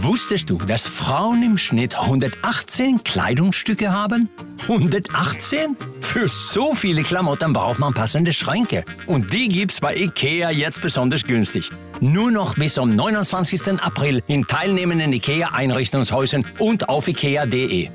Wusstest du, dass Frauen im Schnitt 118 Kleidungsstücke haben? 118? Für so viele Klamotten braucht man passende Schränke. Und die gibt's bei IKEA jetzt besonders günstig. Nur noch bis zum 29. April in teilnehmenden IKEA-Einrichtungshäusern und auf ikea.de.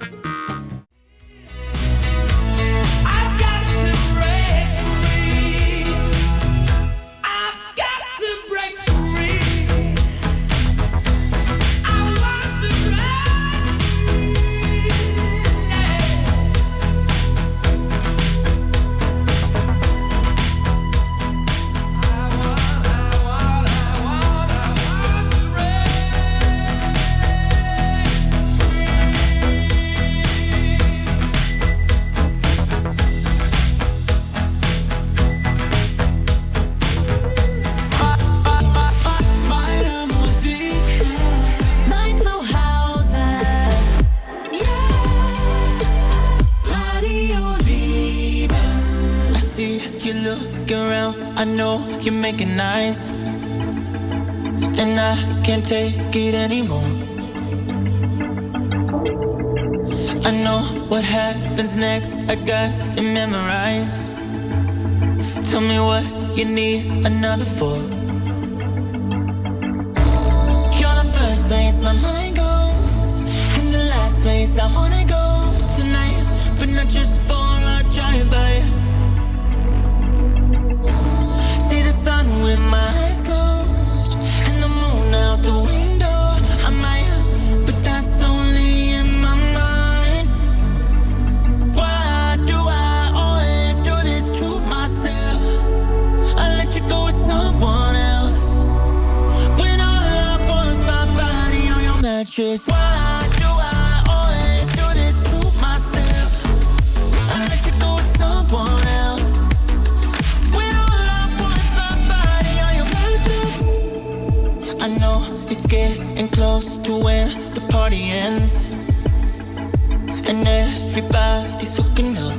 Take it anymore. I know what happens next. I got it memorized. Tell me what you need another for. You're the first place my mind goes, and the last place I wanna go tonight, but not just for a drive-by. See the sun with my eyes closed, and the moon out the window. I might, but that's only in my mind. Why do I always do this to myself? I let you go with someone else, when all I was my body on your mattress. Why do I always do this to myself? I let you go with someone else, when all I was my body on your mattress. I know it's getting close to when the party ends, and everybody's hooking up.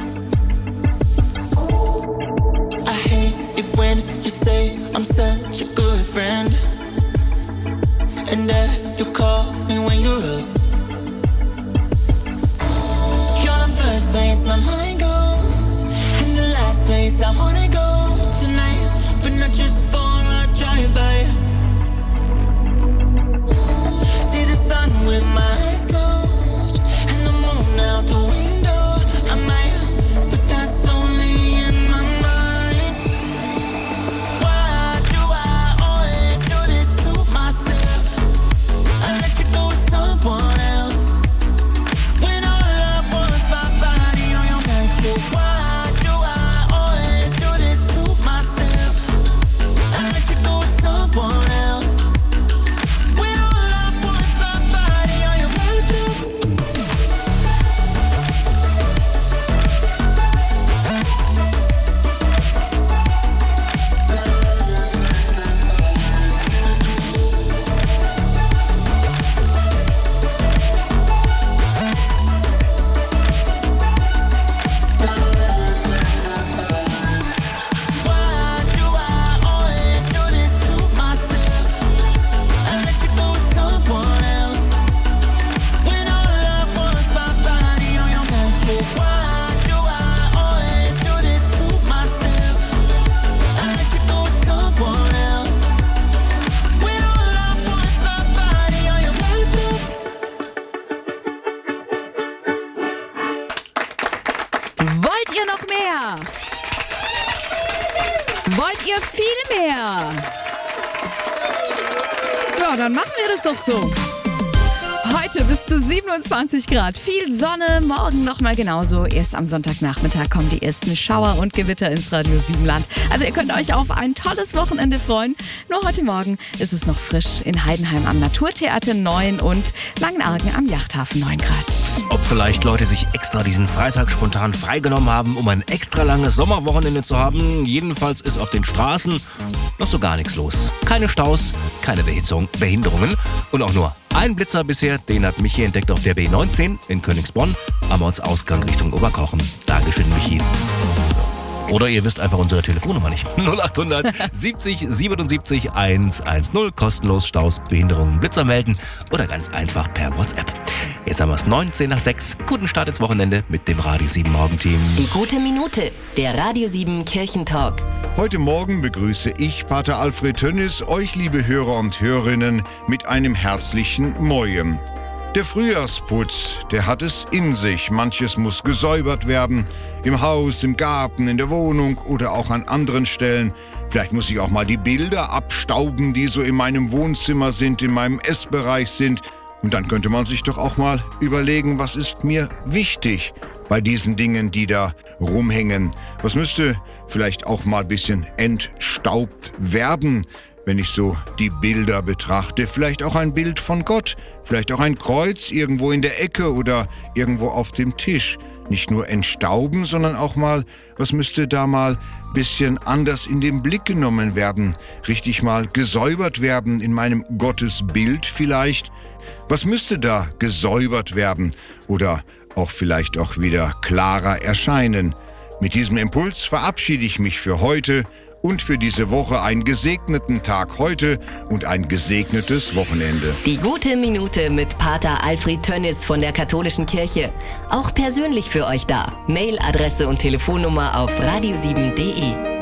I hate it when you say I'm such a good friend, and that you call me when you're up. You're the first place my mind goes, and the last place I wanna go tonight, but not just for a drive-by. See the sun with my eyes closed, and the moon out the window. I might, but that's only in my mind. Why do I always do this to myself? I let you go with someone else, when all I was my body on your mattress. Why do I always do this to myself? I let you go with someone else, when all I was my body on your mattress. Why do I always do this to myself? I let you go with someone else, when all I was my body on your mattress. Why do I always do this to myself? I let you go with someone else, when all I was my body on your mattress. Wollt ihr noch mehr? Wollt ihr viel mehr? Ja, dann machen wir das doch so. Heute bis zu 27 Grad, viel Sonne, morgen nochmal genauso. Erst am Sonntagnachmittag kommen die ersten Schauer und Gewitter ins Radio Siebenland. Also ihr könnt euch auf ein tolles Wochenende freuen. Nur heute Morgen ist es noch frisch in Heidenheim am Naturtheater 9 und Langenargen am Yachthafen 9 Grad. Ob vielleicht Leute sich extra diesen Freitag spontan freigenommen haben, um ein extra langes Sommerwochenende zu haben. Jedenfalls ist auf den Straßen noch so gar nichts los. Keine Staus, keine Behinderungen und auch nur ein Blitzer bisher, den hat Michi entdeckt auf der B19 in Königsbronn am Ortsausgang Richtung Oberkochen. Dankeschön, Michi. Oder ihr wisst einfach unsere Telefonnummer nicht. 0800 70 77 110. Kostenlos Staus, Behinderungen, Blitzer melden oder ganz einfach per WhatsApp. Jetzt haben wir es 19:06. Guten Start ins Wochenende mit dem Radio 7 Morgenteam. Die gute Minute, der Radio 7 Kirchentalk. Heute Morgen begrüße ich, Pater Alfred Tönnis, euch liebe Hörer und Hörerinnen mit einem herzlichen Mojem. Der Frühjahrsputz, der hat es in sich. Manches muss gesäubert werden. Im Haus, im Garten, in der Wohnung oder auch an anderen Stellen. Vielleicht muss ich auch mal die Bilder abstauben, die so in meinem Wohnzimmer sind, in meinem Essbereich sind. Und dann könnte man sich doch auch mal überlegen, was ist mir wichtig bei diesen Dingen, die da rumhängen. Was müsste vielleicht auch mal ein bisschen entstaubt werden, wenn ich so die Bilder betrachte. Vielleicht auch ein Bild von Gott, vielleicht auch ein Kreuz irgendwo in der Ecke oder irgendwo auf dem Tisch. Nicht nur entstauben, sondern auch mal, was müsste da mal ein bisschen anders in den Blick genommen werden, richtig mal gesäubert werden in meinem Gottesbild vielleicht. Was müsste da gesäubert werden oder auch vielleicht auch wieder klarer erscheinen? Mit diesem Impuls verabschiede ich mich für heute und für diese Woche. Einen gesegneten Tag heute und ein gesegnetes Wochenende. Die gute Minute mit Pater Alfred Tönnis von der Katholischen Kirche. Auch persönlich für euch da. Mailadresse und Telefonnummer auf radio7.de.